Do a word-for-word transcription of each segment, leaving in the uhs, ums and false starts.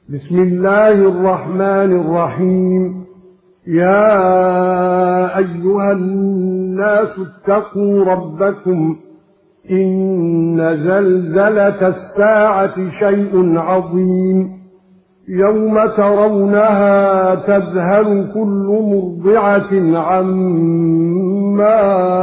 بسم الله الرحمن الرحيم. يا أيها الناس اتقوا ربكم إن زلزلة الساعة شيء عظيم يوم ترونها تذهل كل مرضعة عما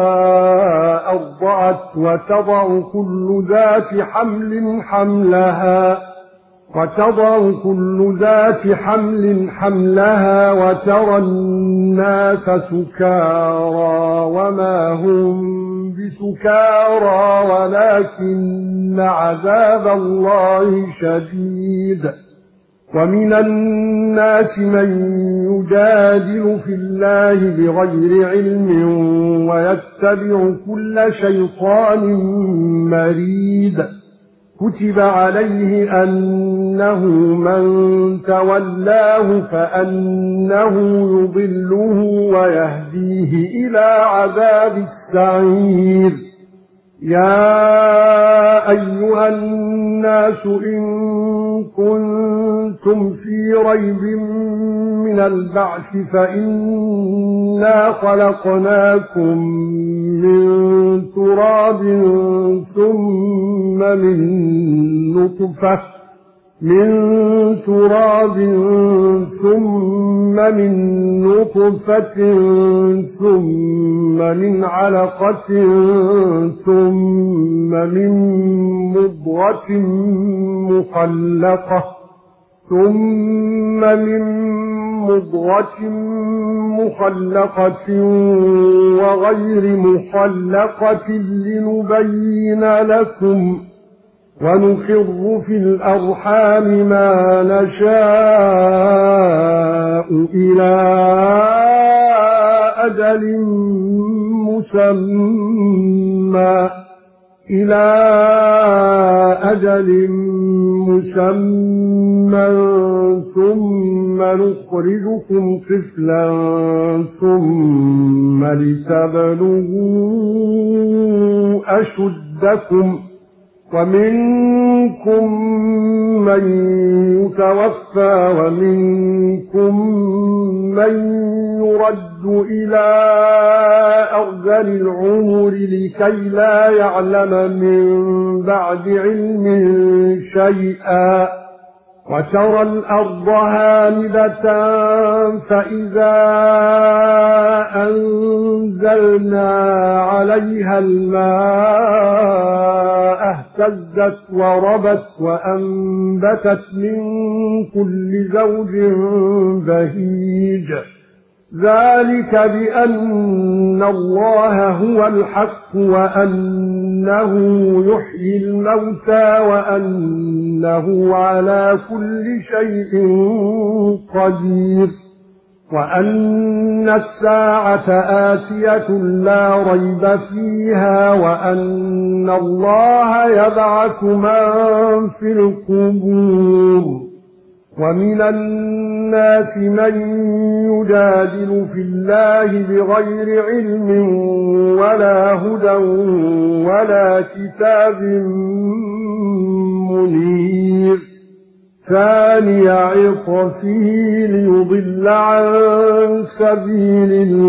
أرضعت وتضع كل ذات حمل حملها وتضع كل ذات حمل حملها وترى الناس سكارى وما هم بسكارى ولكن عذاب الله شديد. ومن الناس من يجادل في الله بغير علم ويتبع كل شيطان مريد. كتب عليه أنه من تولاه فأنه يضله ويهديه إلى عذاب السعير. يا أيها الناس إن كنتم في ريب من البعث فإنا خلقناكم من تراب ثم من نطفة من تراب ثم من نطفة ثم من علقة ثم من مضغة مخلقة ثم من مضغة مخلقة وغير مخلقة لنبين لكم ونقر في الأرحام ما نشاء إلى أجل مسمى إلى أجل مسمى ثم نخرجكم طفلا ثم لتبلغوا أشدكم ومنكم من يتوفى ومنكم من يرد إلى أرذل العمر لكي لا يعلم من بعد علم شيئا. وترى الأرض هامدة فإذا أنزلنا عليها الماء اهتزت وربت وأنبتت من كل زوج بهيج. ذلك بأن الله هو الحق وأنه يحيي الموتى وأنه على كل شيء قدير وأن الساعة آتية لا ريب فيها وأن الله يبعث من في القبور. ومن الناس من يجادل في الله بغير علم ولا هدى ولا كتاب منير. ثاني عطفه ليضل عن سبيل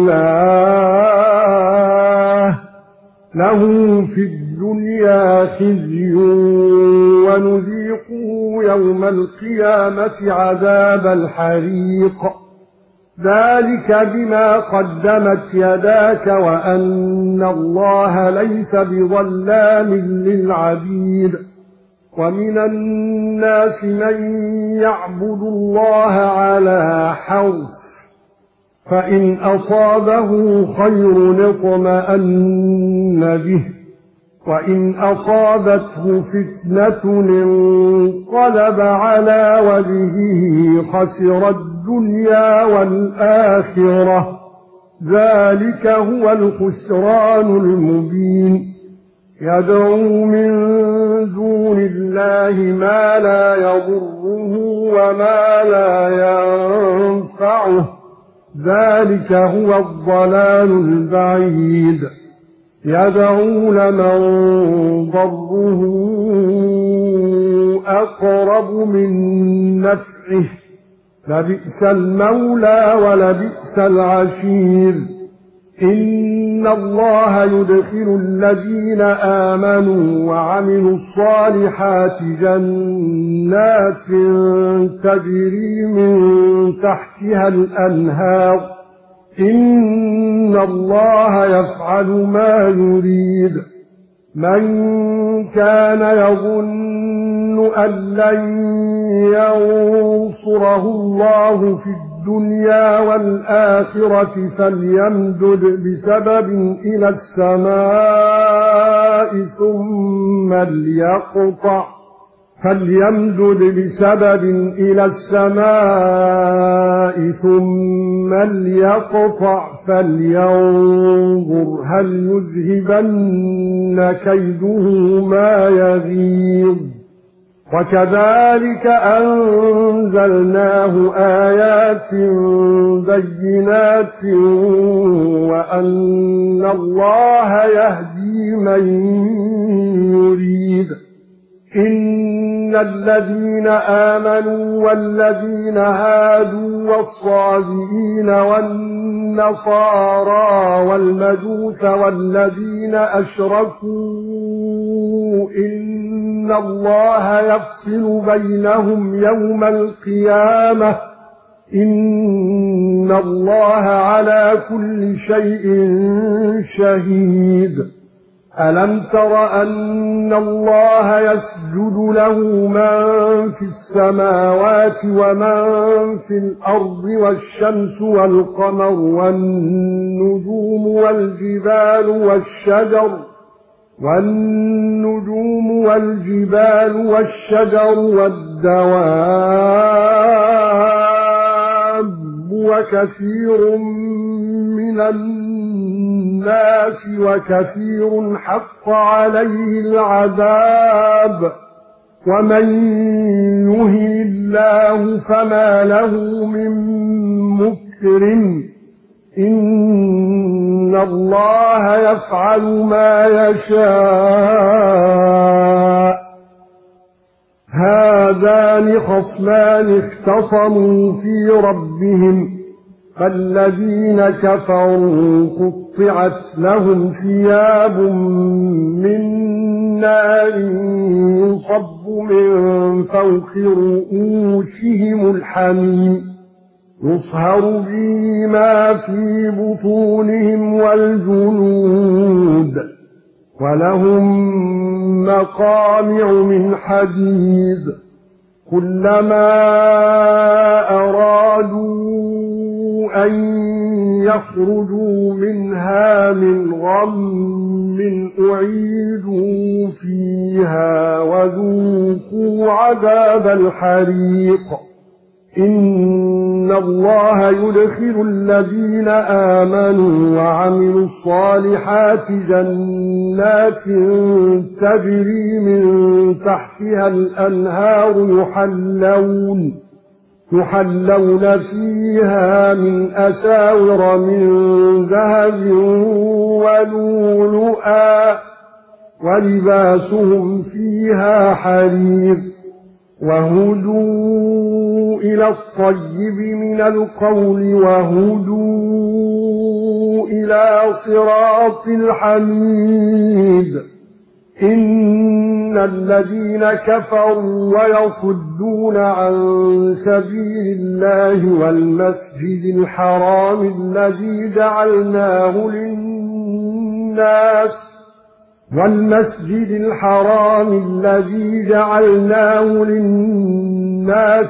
الله له في الدنيا خزي ونذيقه يوم القيامة عذاب الحريق. ذلك بما قدمت يداك وأن الله ليس بظلام للعبيد. ومن الناس من يعبد الله على حرف فإن أصابه خير اطمأن به وإن أصابته فتنة انقلب على وجهه خسر الدنيا والآخرة. ذلك هو الخسران المبين. يدعو من دون الله ما لا يضره وما لا ينفعه. ذلك هو الضلال البعيد. يدعو لمن ضره أقرب من نفعه لبئس المولى ولبئس العشير إن الله يدخل الذين آمنوا وعملوا الصالحات جنات تجري من تحتها الأنهار إن الله يفعل ما يريد من كان يظن أن لن ينصره الله في الدنيا والآخرة فليمدد بسبب إلى السماء ثم ليقطع فليمدد بسبب إلى السماء ثم ليقطع فلينظر هل يذهبن كيده ما يغيظ وكذلك أنزلناه آيات بينات وأن الله يهدي من يريد إن الذين آمنوا والذين هادوا والصابئين والنصارى والمجوس والذين أشركوا إن الله يفصل بينهم يوم القيامة إن الله على كل شيء شهيد ألم تر أن الله يسجد له من في السماوات ومن في الأرض والشمس والقمر والنجوم والجبال والشجر والنجوم والجبال والشجر والدواب وكثير من الناس وكثير حق عليه العذاب ومن يهن الله فما له من مكرم إن الله يفعل ما يشاء هذان خصمان اختصموا في ربهم فالذين كفروا قطعت لهم ثياب من نار يصب من فوق رؤوسهم الحميم يصهر به ما في بطونهم والجلود ولهم مقامع من حديد كلما أرادوا أن يخرجوا منها من غم أعيدوا فيها وذوقوا عذاب الحريق إن الله يدخل الذين آمنوا وعملوا الصالحات جنات تجري من تحتها الأنهار يحلون يحلون فيها من أساور من ذهب ولؤلؤا ولباسهم فيها حرير وهدوا إلى الطيب من القول وهدوا إلى صراط الحميد إن الذين كفروا ويصدون عن سبيل الله والمسجد الحرام الذي جعلناه للناس والمسجد الحرام الذي جعلناه للناس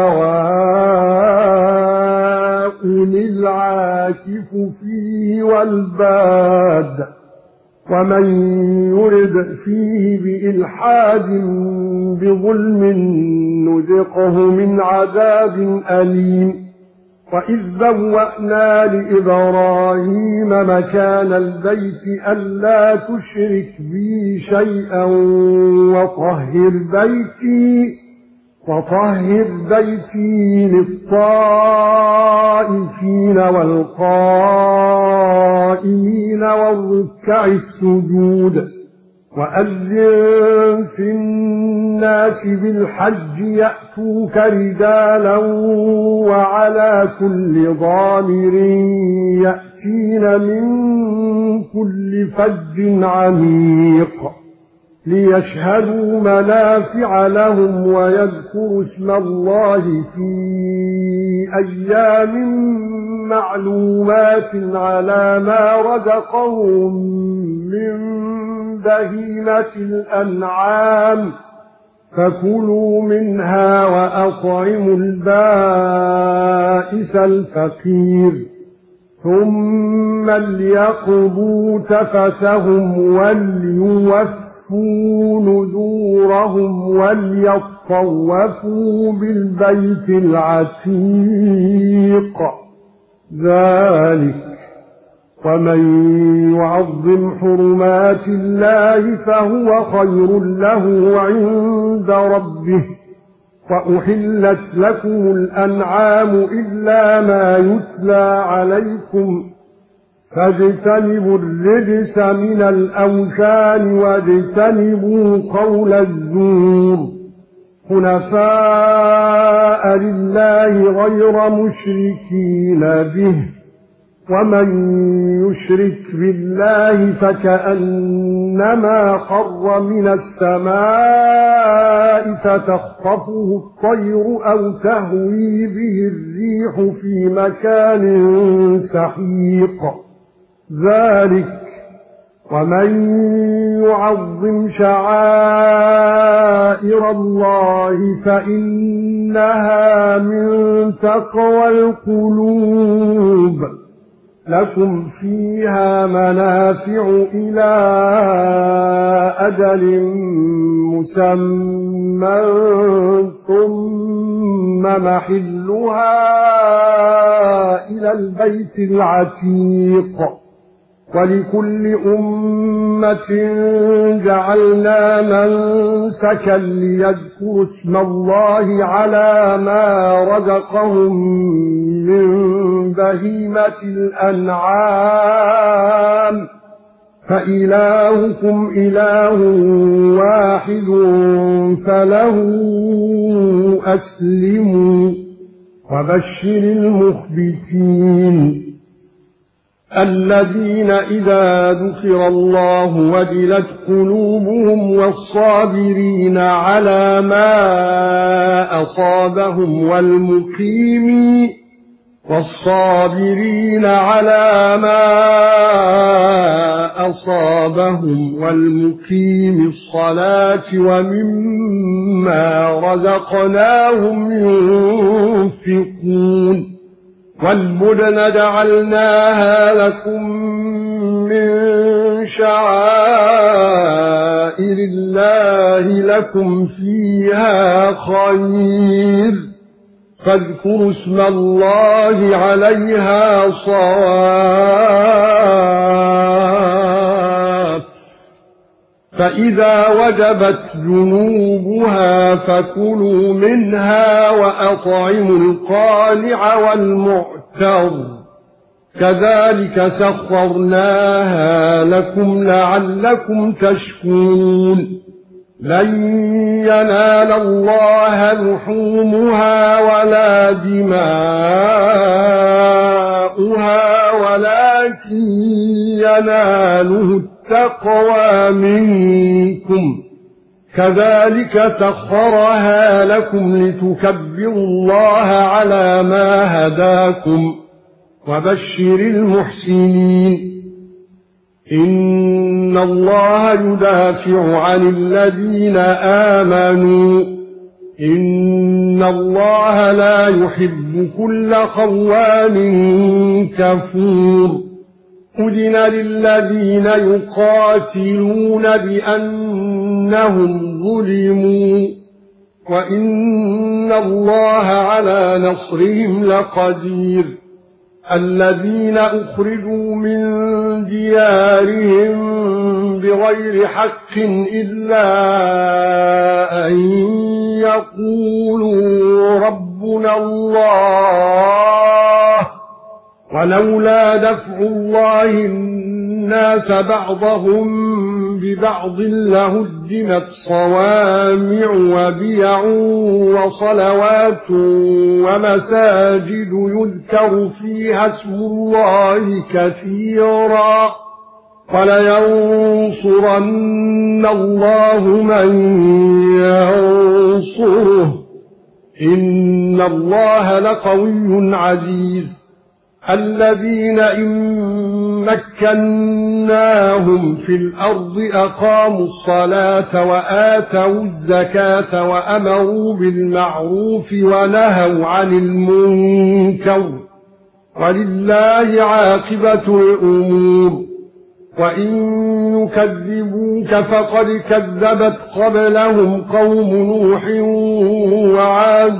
سواء العاكف فيه والباد ومن يرد فيه بإلحاد بظلم نذقه من عذاب أليم وإذ بوأنا لإبراهيم مكان البيت ألا تشرك بي شيئا وطهر بيتي وطهر بيتي للطائفين والقائمين والركع السجود وأذن في الناس بالحج يأتوك رجالا وعلى كل ضامر يأتين من كل فج عميق ليشهدوا منافع لهم ويذكروا اسم الله في أيام معلومات على ما رزقهم من بهيمة الأنعام فكلوا منها وأطعموا البائس الفقير ثم ليقضوا تفثهم وليوفوا نذورهم وليطوفوا بالبيت العتيق ذلك ومن يعظم حرمات الله فهو خير له عند ربه وأحلت لكم الأنعام إلا ما يتلى عليكم فاجتنبوا الرجس من الأوثان واجتنبوا قول الزور حنفاء لله غير مشركين به ومن يشرك بالله فكأنما خر من السماء فتخطفه الطير أو تهوي به الريح في مكان سحيق ذلك ومن يعظم شعائر الله فإنها من تقوى القلوب لكم فيها منافع إلى أجل مسمى ثم محلها إلى البيت العتيق ولكل أمة جعلنا منسكا ليذكروا اسم الله على ما رزقهم من بهيمة الأنعام فإلهكم إله واحد فله أسلموا وبشر المخبتين الذين إذا ذكر الله وجلت قلوبهم والصابرين على ما أصابهم والمقيم والصابرين على ما أصابهم والمقيم الصلاة ومما رزقناهم ينفقون والبدن جعلناها لكم من شعائر الله لكم فيها خير فاذكروا اسم الله عليها صواف فإذا وجبت جنوبها فكلوا منها وأطعموا القانع والمعتر كذلك سخرناها لكم لعلكم تشكرون لن ينال الله لحومها ولا دماؤها ولكن يناله التقوى منكم كذلك سخرها لكم لتكبروا الله على ما هداكم وبشر المحسنين إن الله يدافع عن الذين آمنوا إن الله لا يحب كل خوان كفور أذن للذين يقاتلون بأنهم ظلموا وإن الله على نصرهم لقدير الذين أخرجوا من ديارهم بغير حق إلا أن يقولوا ربنا الله ولولا دفع الله الناس بعضهم ببعض لهدمت صوامع وبيع وصلوات ومساجد يذكر فيها اسم الله كثيرا ولينصرن الله من ينصره إن الله لقوي عزيز الذين إن مكناهم في الأرض أقاموا الصلاة وآتوا الزكاة وأمروا بالمعروف ونهوا عن المنكر ولله عاقبة الأمور وإن يكذبوك فقد كذبت قبلهم قوم نوح وعاد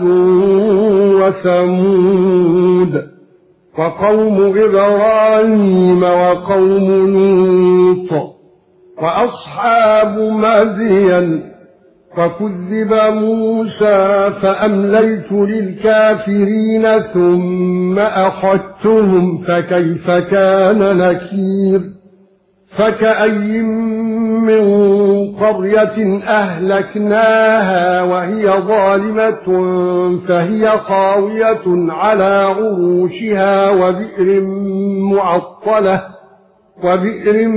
وثمود وقوم إبراهيم وقوم لوط وأصحاب مدين وكذب موسى فأمليت للكافرين ثم أخذتهم فكيف كان نكير فكأي من قرية أهلكناها وهي ظالمة فهي خاوية على عروشها وبئر معطلة وبئر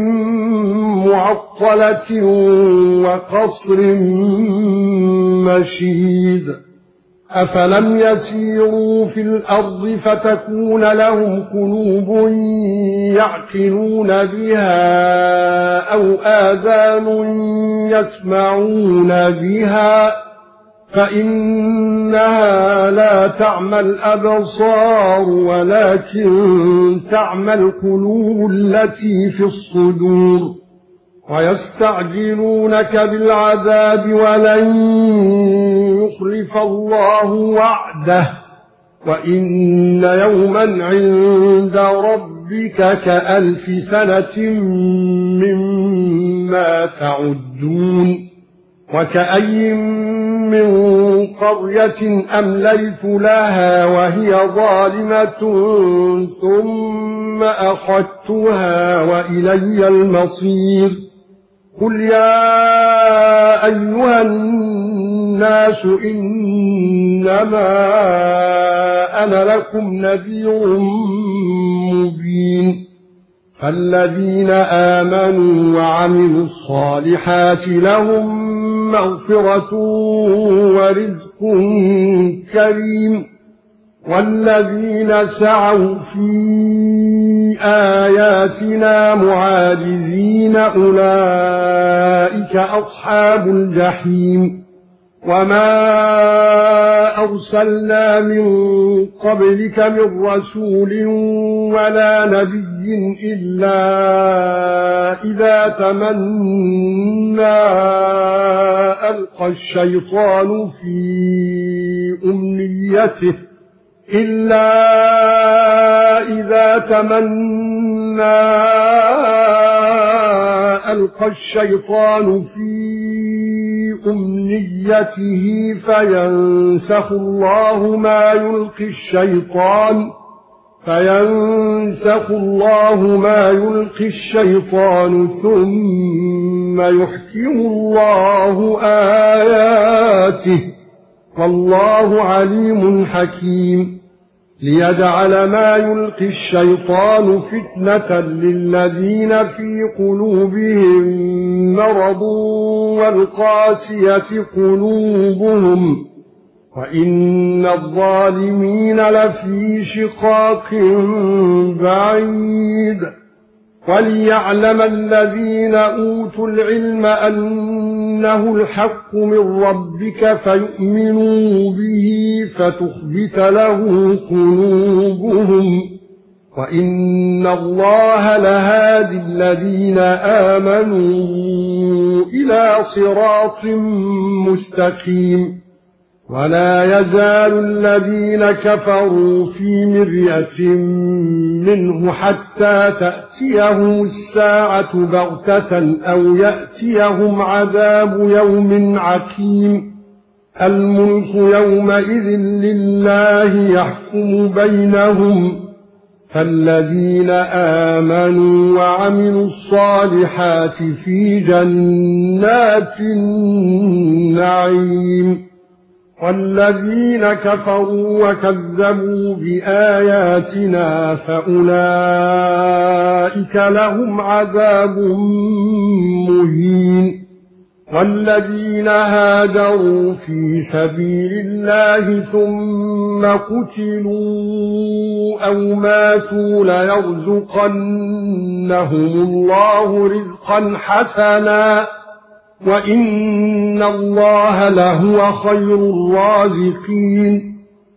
معطلة وقصر مشيد أفلم يسيروا في الأرض فتكون لهم قلوب يعقلون بها أو آذان يسمعون بها فإنها لا تعمى الأبصار ولكن تعمى القلوب التي في الصدور ويستعجلونك بالعذاب ولن يخلف الله وعده وإن يوما عند ربك كألف سنة مما تعدون وكأي من قرية أمليت لها وهي ظالمة ثم أخذتها وإلي المصير قل يا أيها الناس إنما أنا لكم نذير مبين فالذين آمنوا وعملوا الصالحات لهم مغفرة ورزق كريم والذين سعوا في آياتنا معاجزين أولئك أصحاب الجحيم وما أرسلنا من قبلك من رسول ولا نبي إلا إذا تمنى ألقى الشيطان في أمنيته إلا إذا تمنى ألقى الشيطان في أمنيته فينسخ الله ما يلقي الشيطان فينسخ الله ما يلقي الشيطان ثم يحكم الله آياته والله عليم حكيم ليجعل ما يلقي الشيطان فتنة للذين في قلوبهم مرض والقاسية قلوبهم وإن الظالمين لفي شقاق بعيد وليعلم الذين أوتوا العلم أنه الحق من ربك فيؤمنوا به فتخبت له قلوبهم وإن الله لهادي الذين آمنوا إلى صراط مستقيم ولا يزال الذين كفروا في مرية منه حتى تأتيهم الساعة بغتة أو يأتيهم عذاب يوم عقيم الملك يومئذ لله يحكم بينهم فالذين آمنوا وعملوا الصالحات في جنات النعيم، والذين كفروا وكذبوا بآياتنا فأولئك لهم عذاب مهين. والذين هاجروا في سبيل الله ثم قتلوا أو ماتوا ليرزقنهم الله رزقا حسنا وإن الله لهو خير الرازقين.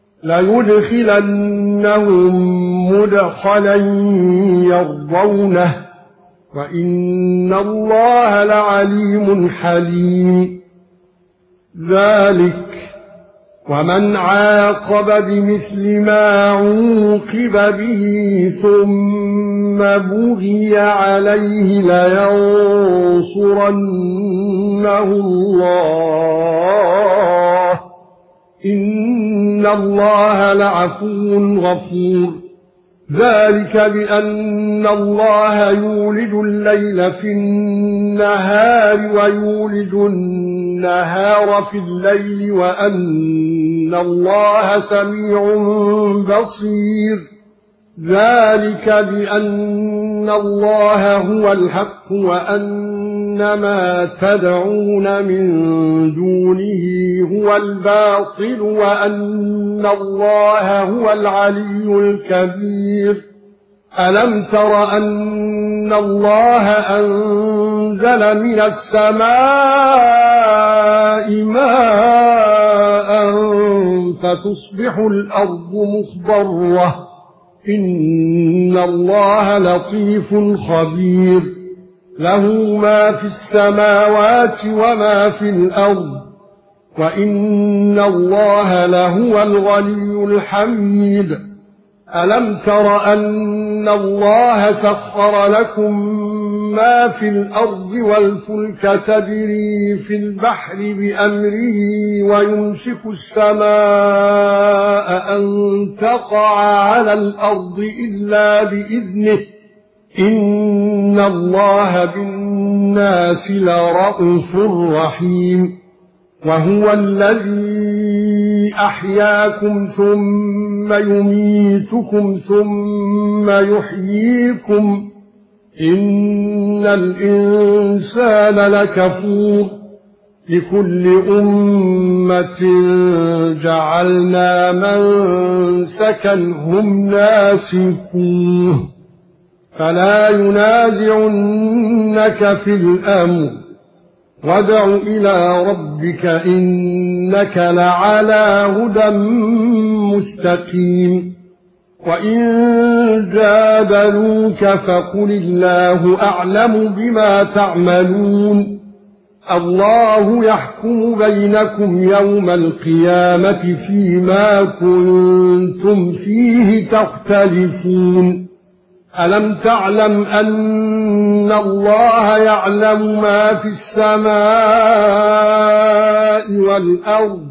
ليدخلنهم مدخلا يرضونه وإن الله لعليم حليم. ذلك ومن عاقب بمثل ما عوقب به ثم بغي عليه لينصرنه الله إن الله لعفو غفور. ذلك بأن الله يولج الليل في النهار ويولج النهار في الليل وأن الله سميع بصير. ذلك بأن الله هو الحق وأن ما تدعون من دونه هو الباطل وأن الله هو العلي الكبير. ألم تر أن الله أنزل من السماء ماء فتصبح الأرض مخضرة إن الله لطيف خبير. له ما في السماوات وما في الأرض وإن الله لهو الغني الحميد. ألم تر أن الله سخر لكم ما في الأرض والفلك تجري في البحر بأمره ويمسك السماء أن تقع على الأرض إلا بإذنه إن الله بالناس لرءوف رحيم. وهو الذي أحياكم ثم يميتكم ثم يحييكم إن الإنسان لكفور. لكل أمة جعلنا منسكا هم ناسكوه فلا ينازعنك في الأمر وادع إلى ربك إنك لعلى هدى مستقيم. وإن جادلوك فقل الله أعلم بما تعملون. الله يحكم بينكم يوم القيامة فيما كنتم فيه تختلفون. ألم تعلم أن الله يعلم ما في السماء والأرض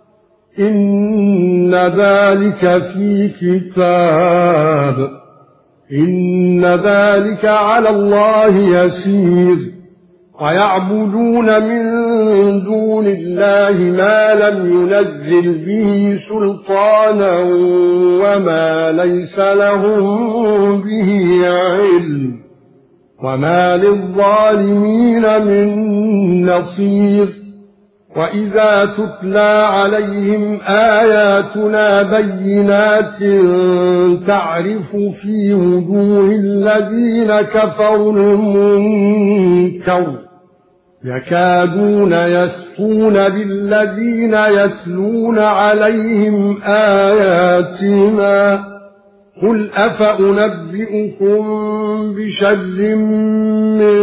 إن ذلك في كتاب إن ذلك على الله يسير. ويعبدون من دون الله ما لم ينزل به سلطانا وما ليس لهم به علم وما للظالمين من نصير. وإذا تتلى عليهم آياتنا بينات تعرف في وجوه الذين كفروا المنكر يكادون يسطون بالذين يتلون عليهم آياتنا. قل أفأنبئكم بشر من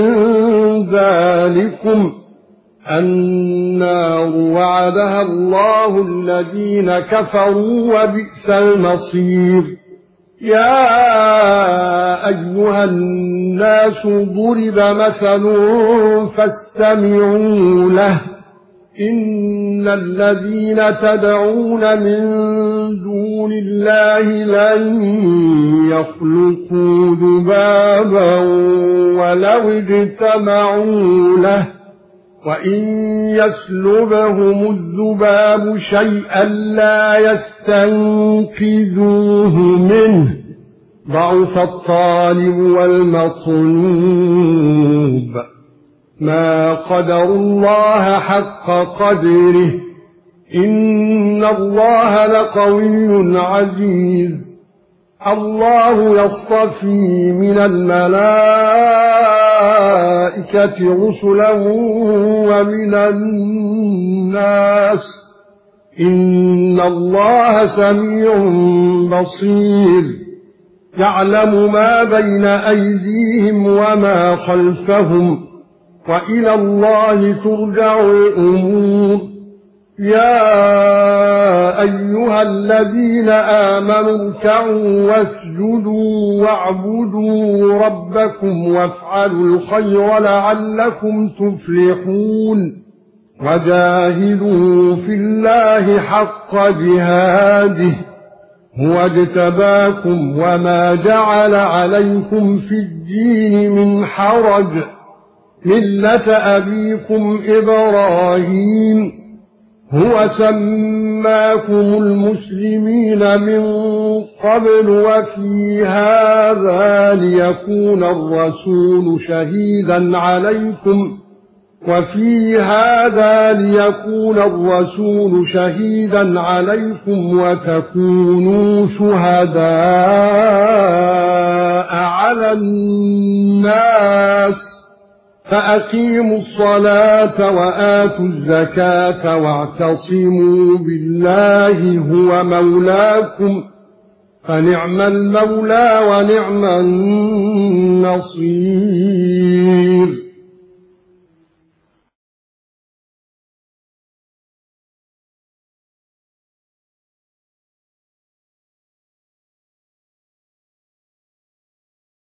ذلكم النار وعدها الله الذين كفروا وبئس المصير. يا أيها الناس ضرب مثل فاستمعوا له إن الذين تدعون من دون الله لن يخلقوا ذبابا ولو اجتمعوا له وإن يسلبهم الذباب شيئا لا يستنقذوه منه ضعف الطالب والمطلوب ما قدروا الله حق قدره إن الله لقوي عزيز الله يصطفي من الملائكة رسلا ومن الناس إن الله سميع بصير يعلم ما بين أيديهم وما خلفهم وإلى الله ترجع الأمور يا أيها الذين آمنوا اركعوا واسجدوا واعبدوا ربكم وافعلوا الخير لعلكم تفلحون وجاهدوا في الله حق جهاده هو اجتباكم وما جعل عليكم في الدين من حرج ملة أبيكم إبراهيم هو سماكم المسلمين من قبل وفي هذا ليكون الرسول شهيدا عليكم وفي هذا ليكون الرسول شهيدا عليكم وتكونوا شهداء على الناس فأقيموا الصلاة وآتوا الزكاة واعتصموا بالله هو مولاكم فنعم المولى ونعم النصير